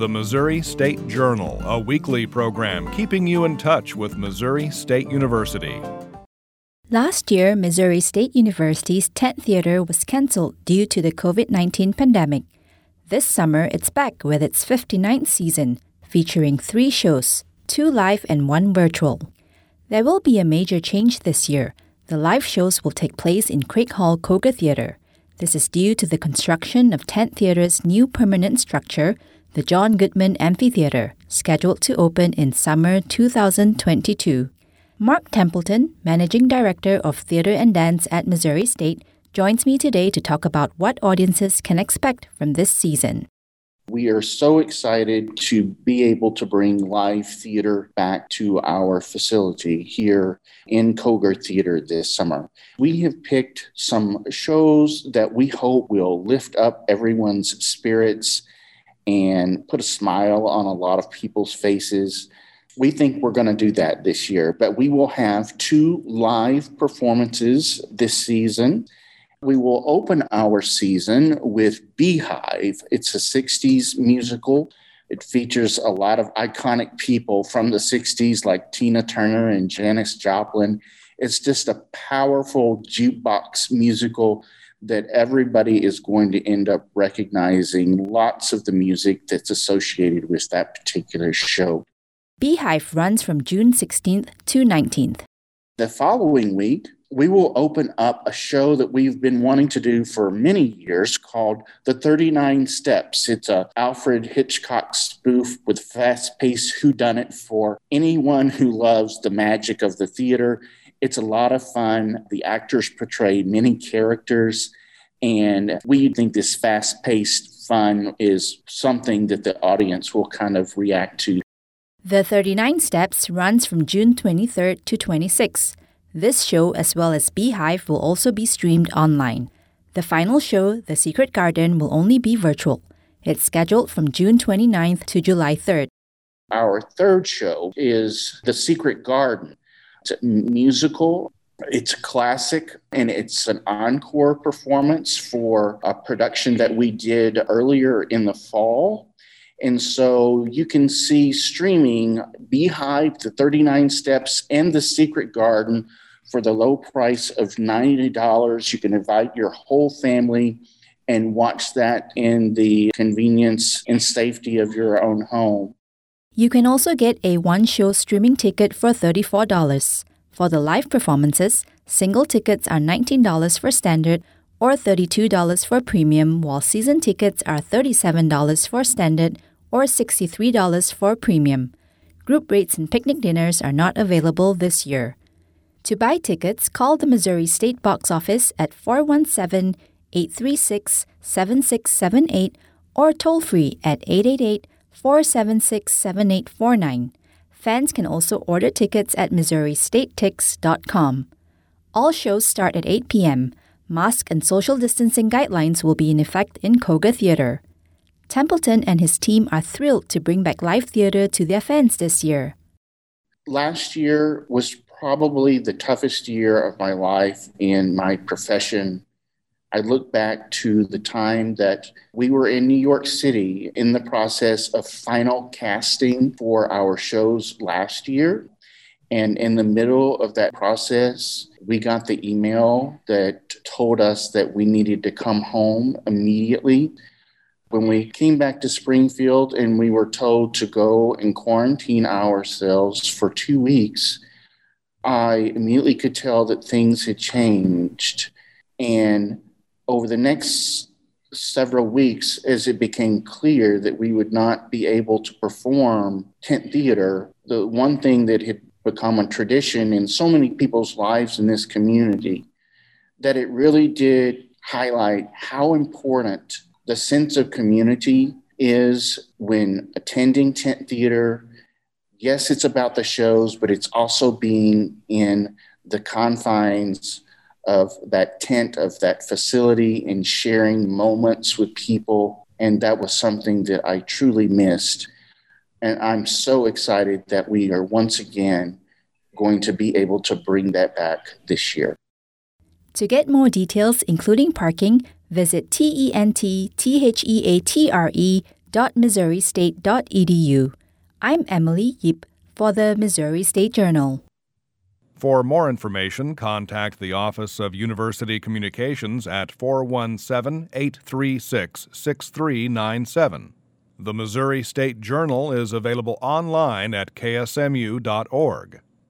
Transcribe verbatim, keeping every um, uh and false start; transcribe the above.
the Missouri State Journal, a weekly program keeping you in touch with Missouri State University. Last year, Missouri State University's Tent Theater was canceled due to the covid nineteen pandemic. This summer, it's back with its fifty-ninth season, featuring three shows, two live and one virtual. There will be a major change this year. The live shows will take place in Craig Hall Koger Theater. This is due to the construction of Tent Theater's new permanent structure, the John Goodman Amphitheater, scheduled to open in summer two thousand twenty-two. Mark Templeton, Managing Director of Theater and Dance at Missouri State, joins me today to talk about what audiences can expect from this season. We are so excited to be able to bring live theater back to our facility here in Koger Theater this summer. We have picked some shows that we hope will lift up everyone's spirits and put a smile on a lot of people's faces. We think we're going to do that this year, but we will have two live performances this season. We will open our season with Beehive. It's a sixties musical. It features a lot of iconic people from the sixties like Tina Turner and Janis Joplin. It's just a powerful jukebox musical that everybody is going to end up recognizing lots of the music that's associated with that particular show. Beehive runs from June sixteenth to nineteenth. The following week, we will open up a show that we've been wanting to do for many years called The thirty-nine Steps. It's a Alfred Hitchcock spoof with fast-paced whodunit for anyone who loves the magic of the theater. It's a lot of fun. The actors portray many characters, and we think this fast-paced fun is something that the audience will kind of react to. The thirty-nine Steps runs from June twenty-third to twenty-sixth. This show, as well as Beehive, will also be streamed online. The final show, The Secret Garden, will only be virtual. It's scheduled from June twenty-ninth to July third. Our third show is The Secret Garden. It's a musical. It's a classic, and it's an encore performance for a production that we did earlier in the fall. And so you can see streaming Beehive, The thirty-nine Steps, and The Secret Garden for the low price of ninety dollars. You can invite your whole family and watch that in the convenience and safety of your own home. You can also get a one-show streaming ticket for thirty-four dollars. For the live performances, single tickets are nineteen dollars for standard or thirty-two dollars for premium, while season tickets are thirty-seven dollars for standard or sixty-three dollars for premium. Group rates and picnic dinners are not available this year. To buy tickets, call the Missouri State Box Office at four one seven, eight three six, seven six seven eight or toll-free at eight eight eight, four seven six, seven eight four nine. Fans can also order tickets at missouri state tix dot com. All shows start at eight p.m. Mask and social distancing guidelines will be in effect in Koger Theater. Templeton and his team are thrilled to bring back live theater to their fans this year. Last year was probably the toughest year of my life in my profession. I look back to the time that we were in New York City in the process of final casting for our shows last year. And in the middle of that process, we got the email that told us that we needed to come home immediately. When we came back to Springfield and we were told to go and quarantine ourselves for two weeks, I immediately could tell that things had changed. And over the next several weeks, as it became clear that we would not be able to perform Tent Theater, the one thing that had become a tradition in so many people's lives in this community, that it really did highlight how important the sense of community is when attending Tent Theater. Yes, it's about the shows, but it's also being in the confines of that tent, of that facility, and sharing moments with people. And that was something that I truly missed. And I'm so excited that we are once again going to be able to bring that back this year. To get more details, including parking, visit T E N T T H E A T R E dot missouri state dot e d u. I'm Emily Yip for the Missouri State Journal. For more information, contact the Office of University Communications at four one seven, eight three six, six three nine seven. The Missouri State Journal is available online at k s m u dot org.